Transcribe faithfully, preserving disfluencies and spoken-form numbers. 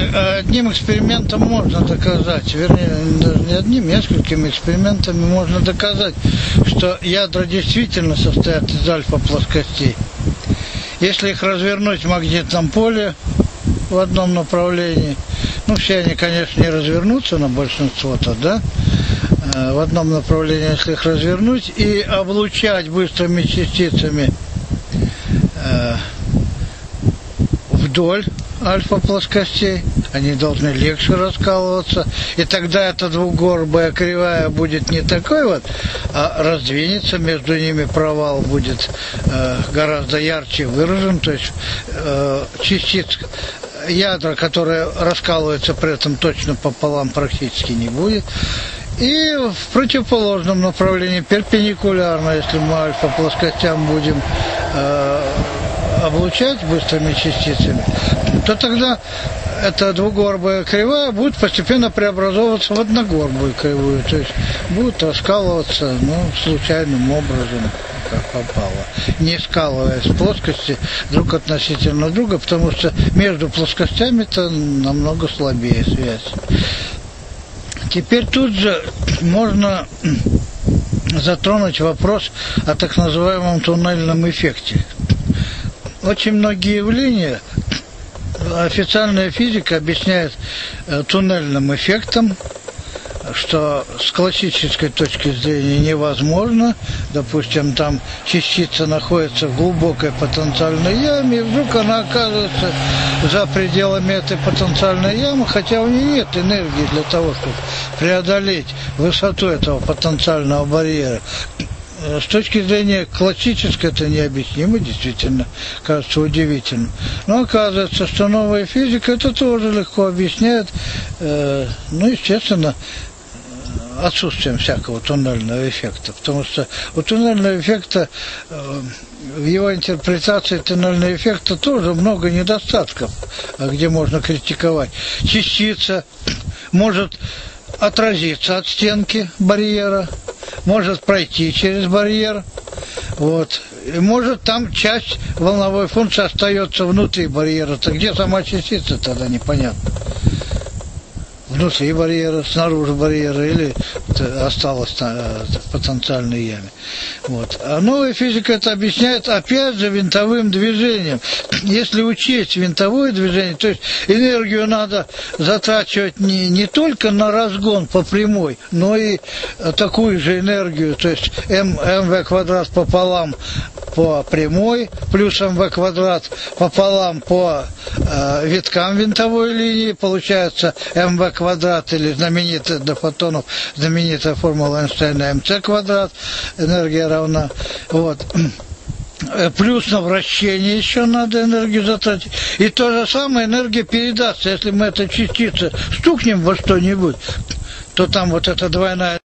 одним экспериментом можно доказать, вернее, даже не одним, несколькими экспериментами можно доказать, что ядра действительно состоят из альфа-плоскостей. Если их развернуть в магнитном поле в одном направлении, ну, все они, конечно, не развернутся, но большинство-то, да, в одном направлении, если их развернуть и облучать быстрыми частицами э, вдоль альфа-плоскостей, они должны легче раскалываться, и тогда эта двугорбая кривая будет не такой вот, а раздвинется, между ними провал будет э, гораздо ярче выражен, то есть э, частиц ядра, которые раскалываются при этом точно пополам, практически не будет. И в противоположном направлении, перпендикулярно, если мы альфа-плоскостям будем э, облучать быстрыми частицами, то тогда эта двугорбая кривая будет постепенно преобразовываться в одногорбую кривую, то есть будет раскалываться, ну, случайным образом, как попало, не скалываясь плоскости друг относительно друга, потому что между плоскостями-то намного слабее связь. Теперь тут же можно затронуть вопрос о так называемом туннельном эффекте. Очень многие явления официальная физика объясняет туннельным эффектом, что с классической точки зрения невозможно. Допустим, там частица находится в глубокой потенциальной яме, и вдруг она оказывается за пределами этой потенциальной ямы, хотя у нее нет энергии для того, чтобы преодолеть высоту этого потенциального барьера. С точки зрения классической это необъяснимо, действительно, кажется удивительным. Но оказывается, что новая физика это тоже легко объясняет, э, ну, естественно, отсутствием всякого туннельного эффекта, потому что у туннельного эффекта, э, в его интерпретации туннельного эффекта тоже много недостатков, где можно критиковать. Частица может отразиться от стенки барьера, может пройти через барьер, вот, и может там часть волновой функции остается внутри барьера. То где сама частица, тогда непонятно. Внутри барьера, снаружи барьера, или осталось в потенциальной яме. Вот. А новая физика это объясняет опять же винтовым движением. Если учесть винтовое движение, то есть энергию надо затрачивать не, не только на разгон по прямой, но и такую же энергию, то есть mv квадрат пополам по прямой, плюс mv квадрат пополам по э, виткам винтовой линии, получается mv квадрат, или знаменитая для фотонов знаменитая формула Эйнштейна mc квадрат, энергия равна, вот. Плюс на вращение еще надо энергию затратить. И то же самое энергия передастся. Если мы эту частицу стукнем во что-нибудь, то там вот эта двойная